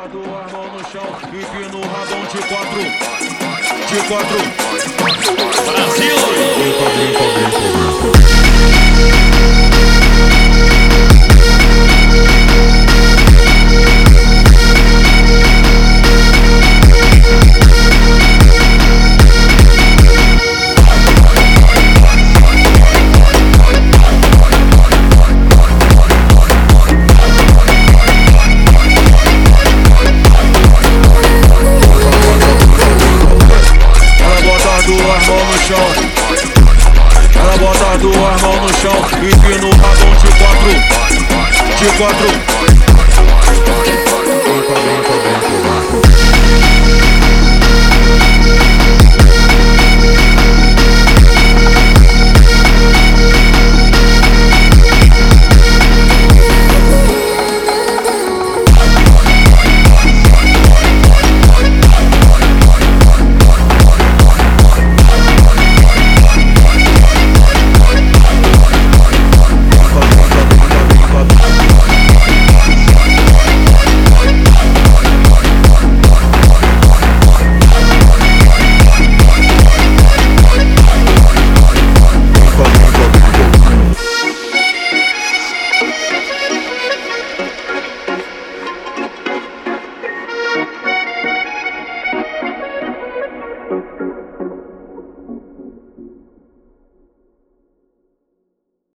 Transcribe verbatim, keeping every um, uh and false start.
bota duas mãos no chão e pino o rabão de quatro, de quatro. Brasil! Cobrinho, cobrinho, cobrinho. Ela bota duas mãos no chão e pino o rabão de quatro, de quatro.